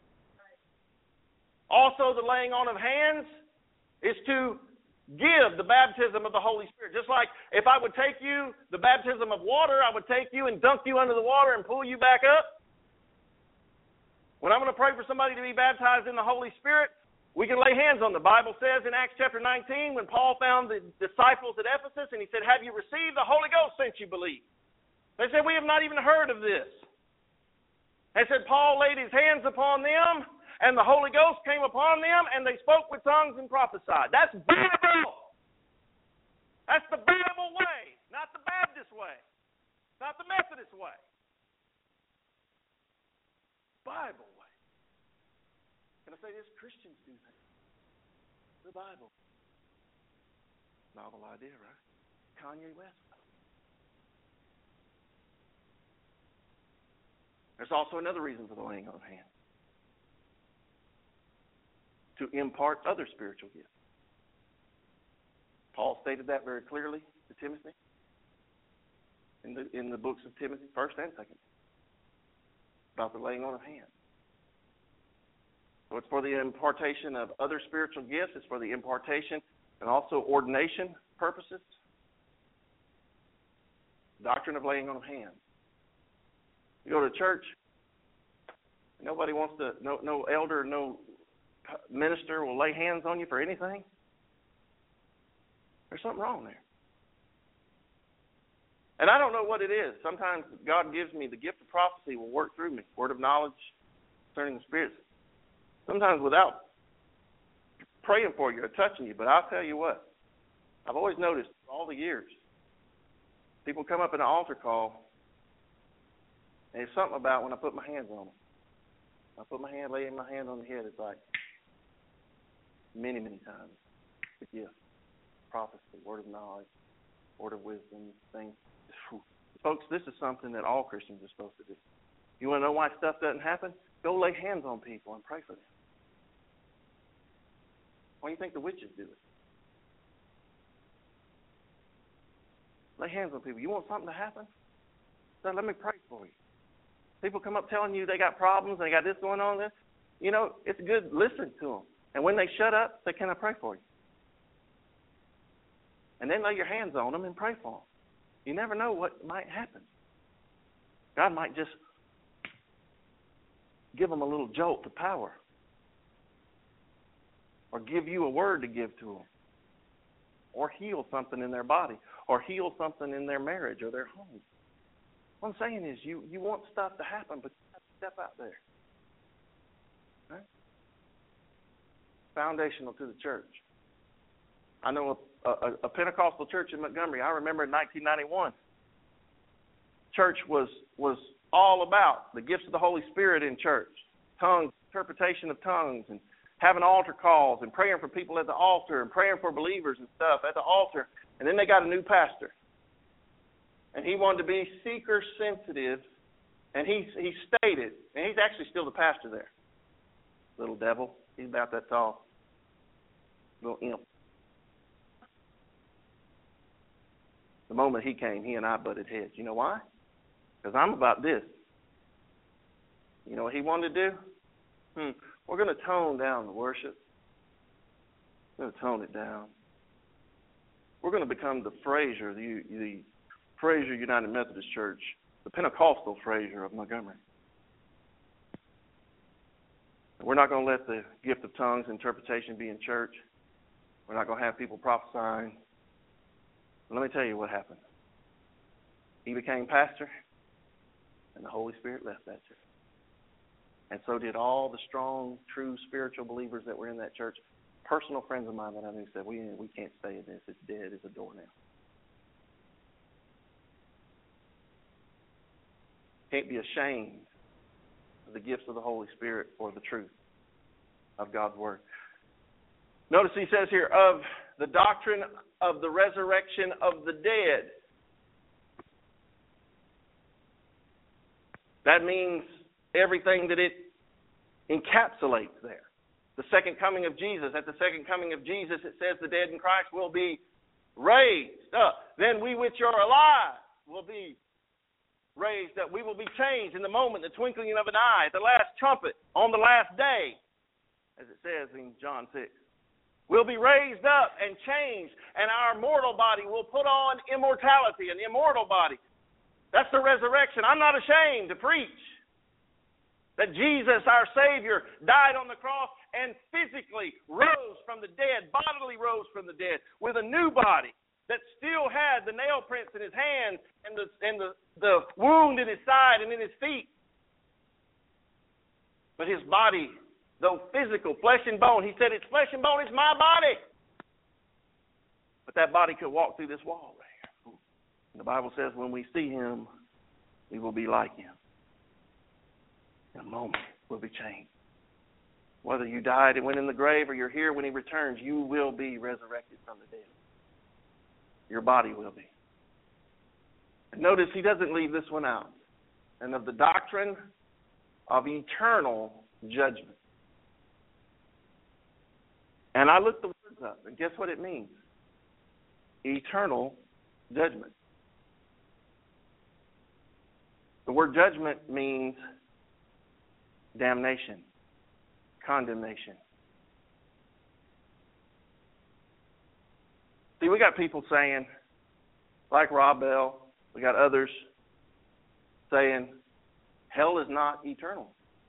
Also, the laying on of hands is to give the baptism of the Holy Spirit. Just like if I would take you, the baptism of water, I would take you and dunk you under the water and pull you back up. When I'm going to pray for somebody to be baptized in the Holy Spirit, we can lay hands on them. The Bible says in Acts chapter 19, when Paul found the disciples at Ephesus, and he said, have you received the Holy Ghost since you believe? They said, we have not even heard of this. They said, Paul laid his hands upon them, and the Holy Ghost came upon them, and they spoke with tongues and prophesied. That's Bible. That's the Bible way, not the Baptist way, not the Methodist way. Bible way. Can I say this? Christians do that. The Bible. Novel idea, right? Kanye West. There's also another reason for the laying on of hands. To impart other spiritual gifts. Paul stated that very clearly to Timothy in the books of Timothy, 1st and 2nd, about the laying on of hands. So it's for the impartation of other spiritual gifts. It's for the impartation and also ordination purposes. Doctrine of laying on of hands. You go to church, nobody wants to, no elder, no minister will lay hands on you for anything. There's something wrong there. And I don't know what it is. Sometimes God gives me the gift of prophecy will work through me, word of knowledge concerning the spirits. Sometimes without praying for you or touching you. But I'll tell you what, I've always noticed all the years, people come up in an altar call, and there's something about when I put my hands on them. I put my hand, lay my hand on the head, it's like many, many times the gift, prophecy, word of knowledge, word of wisdom, things. Folks, this is something that all Christians are supposed to do. You want to know why stuff doesn't happen? Go lay hands on people and pray for them. Why do you think the witches do it? Lay hands on people. You want something to happen? So let me pray for you. People come up telling you they got problems and they got this going on. This, you know, it's good. Listen to them. And when they shut up, say, can I pray for you? And then lay your hands on them and pray for them. You never know what might happen. God might just give them a little jolt to power. Or give you a word to give to them. Or heal something in their body. Or heal something in their marriage or their home. What I'm saying is you want stuff to happen, but you have to step out there. Right? Foundational to the church. I know a Pentecostal church in Montgomery. I remember in 1991. Church was all about the gifts of the Holy Spirit in church. Tongues, interpretation of tongues, and having altar calls, and praying for people at the altar, and praying for believers and stuff at the altar. And then they got a new pastor. And he wanted to be seeker sensitive. And he stated, and he's actually still the pastor there. Little devil. He's about that tall. Little imp. The moment he came, he and I butted heads. You know why? Because I'm about this. You know what he wanted to do? We're going to tone down the worship. We're going to tone it down. We're going to become the Fraser, the Fraser United Methodist Church, the Pentecostal Fraser of Montgomery. We're not going to let the gift of tongues interpretation be in church. We're not going to have people prophesying. Let me tell you what happened. He became pastor, and the Holy Spirit left that church. And so did all the strong, true, spiritual believers that were in that church. Personal friends of mine that I knew said, we can't stay in this. It's dead. It's a doornail. Can't be ashamed of the gifts of the Holy Spirit or the truth of God's Word. Notice he says here, of the doctrine of the resurrection of the dead. That means everything that it encapsulates there. The second coming of Jesus. At the second coming of Jesus, it says the dead in Christ will be raised up. Then we which are alive will be raised up. We will be changed in the moment, the twinkling of an eye, at the last trumpet, on the last day, as it says in John 6. We'll be raised up and changed, and our mortal body will put on immortality, an immortal body. That's the resurrection. I'm not ashamed to preach that Jesus, our Savior, died on the cross and physically rose from the dead, bodily rose from the dead, with a new body that still had the nail prints in his hands and the wound in his side and in his feet. But his body, though physical, flesh and bone, he said, it's flesh and bone, it's my body. But that body could walk through this wall right here. And the Bible says when we see him, we will be like him. In a moment, we'll be changed. Whether you died and went in the grave or you're here when he returns, you will be resurrected from the dead. Your body will be. And notice he doesn't leave this one out. And of the doctrine of eternal judgment. And I looked the words up, and guess what it means? Eternal judgment. The word judgment means damnation, condemnation. See, we got people saying, like Rob Bell, we got others saying, hell is not eternal.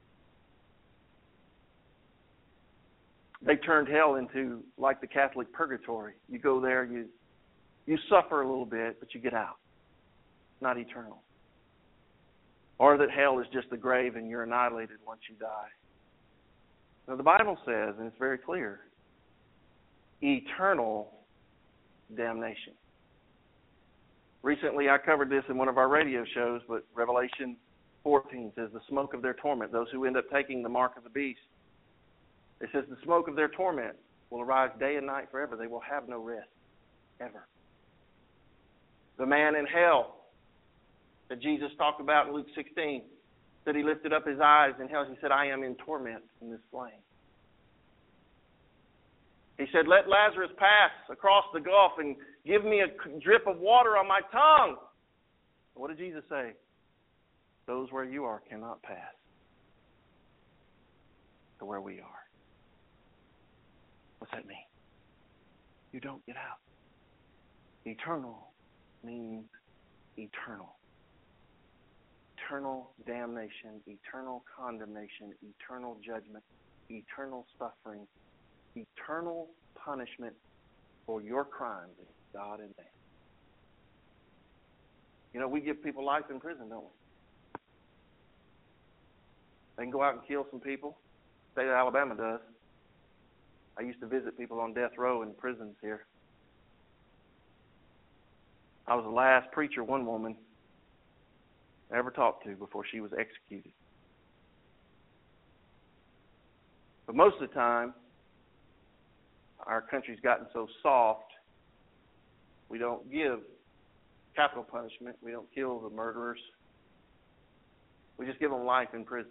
They turned hell into like the Catholic purgatory. You go there, you suffer a little bit, but you get out. It's not eternal. Or that hell is just the grave and you're annihilated once you die. Now the Bible says, and it's very clear, eternal damnation. Recently I covered this in one of our radio shows, but Revelation 14 says the smoke of their torment, those who end up taking the mark of the beast. It says the smoke of their torment will arise day and night forever. They will have no rest, ever. The man in hell that Jesus talked about in Luke 16, that he lifted up his eyes in hell. He said, I am in torment in this flame. He said, let Lazarus pass across the gulf and give me a drip of water on my tongue. What did Jesus say? Those where you are cannot pass to where we are. What's that mean? You don't get out. Eternal means eternal. Eternal damnation, eternal condemnation, eternal judgment, eternal suffering, eternal punishment for your crimes against God and man. You know, we give people life in prison, don't we? They can go out and kill some people. The state of Alabama does. I used to visit people on death row in prisons here. I was the last preacher one woman ever talked to before she was executed. But most of the time, our country's gotten so soft, we don't give capital punishment. We don't kill the murderers. We just give them life in prison.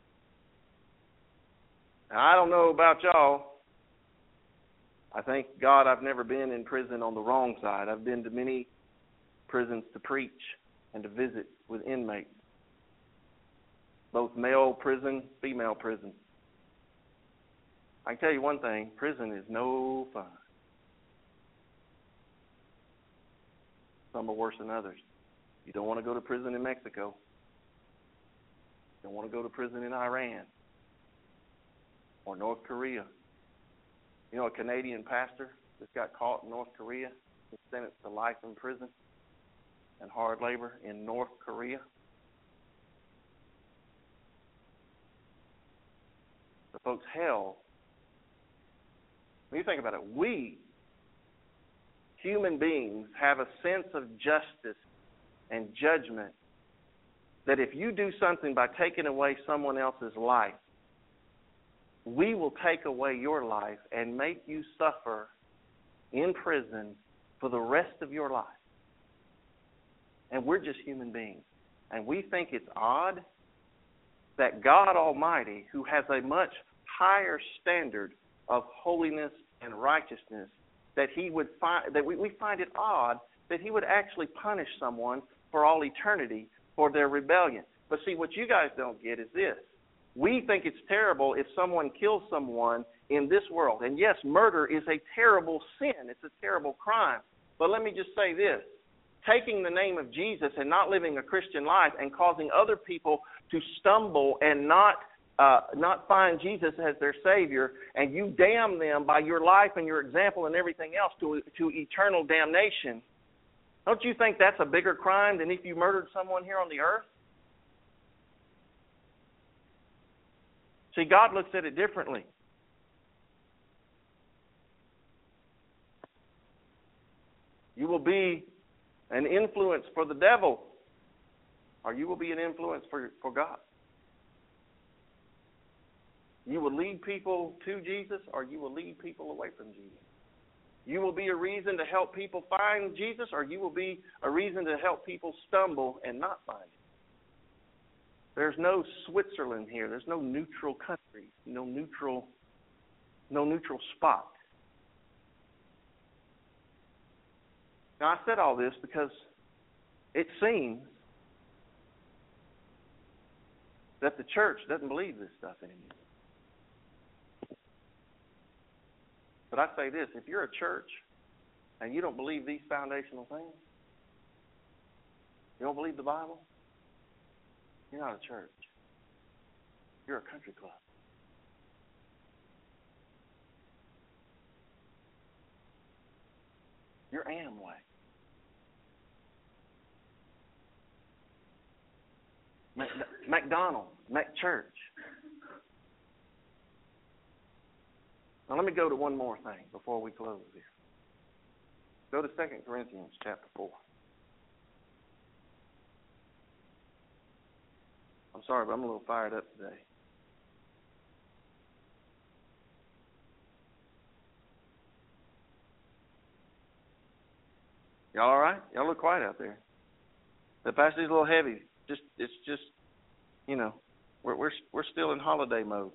Now, I don't know about y'all. I thank God I've never been in prison on the wrong side. I've been to many prisons to preach and to visit with inmates, both male prison, female prison. I can tell you one thing, prison is no fun. Some are worse than others. You don't want to go to prison in Mexico. You don't want to go to prison in Iran or North Korea. You know, a Canadian pastor just got caught in North Korea, was sentenced to life in prison and hard labor in North Korea. The folks, hell, when you think about it, we, human beings, have a sense of justice and judgment that if you do something by taking away someone else's life, we will take away your life and make you suffer in prison for the rest of your life. And we're just human beings. And we think it's odd that God Almighty, who has a much higher standard of holiness and righteousness, that He would find that we find it odd that He would actually punish someone for all eternity for their rebellion. But see, what you guys don't get is this. We think it's terrible if someone kills someone in this world. And yes, murder is a terrible sin. It's a terrible crime. But let me just say this. Taking the name of Jesus and not living a Christian life and causing other people to stumble and not find Jesus as their Savior, and you damn them by your life and your example and everything else to eternal damnation, don't you think that's a bigger crime than if you murdered someone here on the earth? See, God looks at it differently. You will be an influence for the devil, or you will be an influence for God. You will lead people to Jesus, or you will lead people away from Jesus. You will be a reason to help people find Jesus, or you will be a reason to help people stumble and not find Him. There's no Switzerland here. There's no neutral country, no neutral spot. Now, I said all this because it seems that the church doesn't believe this stuff anymore. But I say this, if you're a church and you don't believe these foundational things, you don't believe the Bible, you're not a church. You're a country club. You're Amway. McDonald's, McChurch. Now let me go to one more thing before we close here. Go to 2 Corinthians chapter 4. I'm sorry, but I'm a little fired up today. Y'all all right? Y'all look quiet out there. The pastor's a little heavy. It's just, you know, we're still in holiday mode.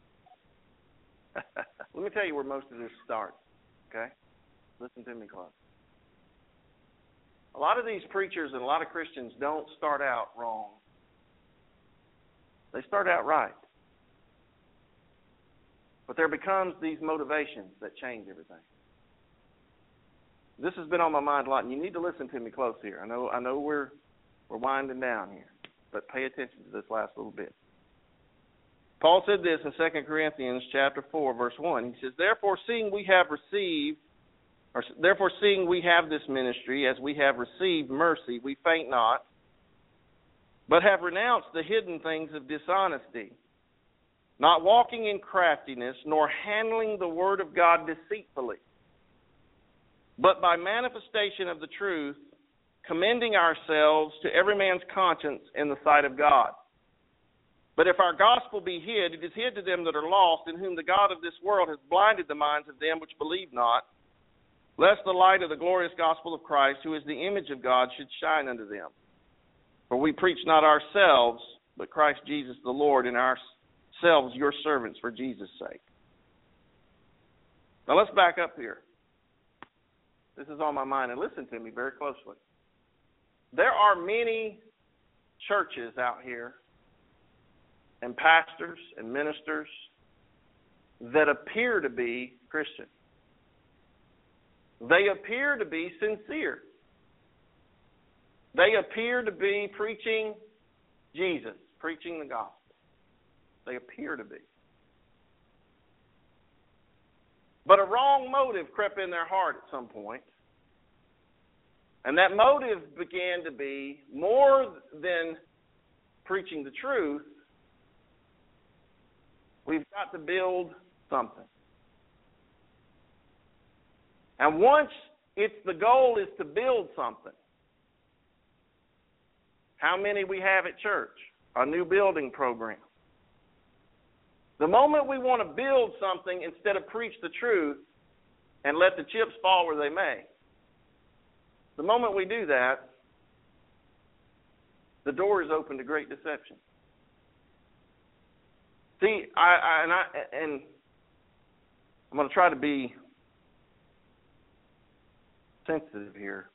Let me tell you where most of this starts, okay? Listen to me close. A lot of these preachers and a lot of Christians don't start out wrong. They start out right. But there becomes these motivations that change everything. This has been on my mind a lot, and you need to listen to me close here. I know we're winding down here, but pay attention to this last little bit. Paul said this in 2 Corinthians chapter 4, verse 1. He says, Therefore, seeing we have this ministry, as we have received mercy, we faint not, but have renounced the hidden things of dishonesty, not walking in craftiness, nor handling the word of God deceitfully, but by manifestation of the truth, commending ourselves to every man's conscience in the sight of God. But if our gospel be hid, it is hid to them that are lost, in whom the God of this world has blinded the minds of them which believe not, lest the light of the glorious gospel of Christ, who is the image of God, should shine unto them. For we preach not ourselves, but Christ Jesus the Lord, and ourselves your servants for Jesus' sake. Now let's back up here. This is on my mind, and listen to me very closely. There are many churches out here, and pastors and ministers that appear to be Christian. They appear to be sincere. They appear to be preaching Jesus, preaching the gospel. They appear to be. But a wrong motive crept in their heart at some point. And that motive began to be more than preaching the truth. We've got to build something. And once the goal is to build something, how many we have at church? A new building program. The moment we want to build something instead of preach the truth and let the chips fall where they may, the moment we do that, the door is open to great deception. See, I'm going to try to be sensitive here.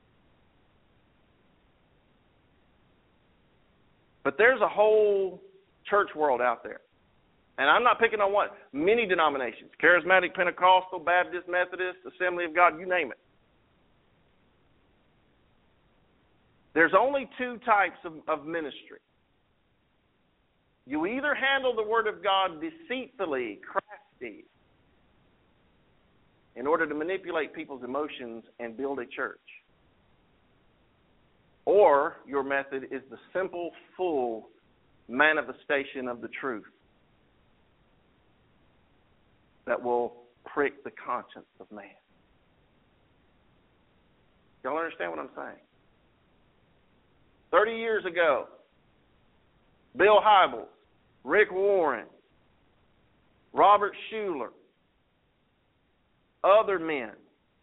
But there's a whole church world out there. And I'm not picking on what? Many denominations. Charismatic, Pentecostal, Baptist, Methodist, Assembly of God, you name it. There's only two types of ministry. You either handle the Word of God deceitfully, crafty, in order to manipulate people's emotions and build a church. Or your method is the simple, full manifestation of the truth that will prick the conscience of man. Y'all understand what I'm saying? 30 years ago, Bill Hybels, Rick Warren, Robert Schuller, other men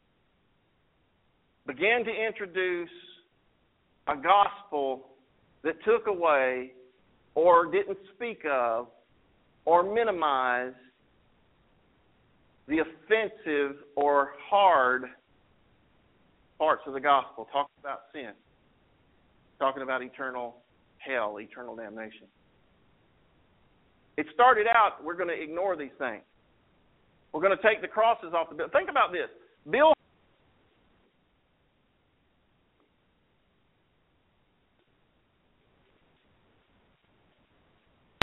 began to introduce a gospel that took away or didn't speak of or minimize the offensive or hard parts of the gospel, talking about sin, talking about eternal hell, eternal damnation. It started out, we're going to ignore these things. We're going to take the crosses off the building. Think about this. Bill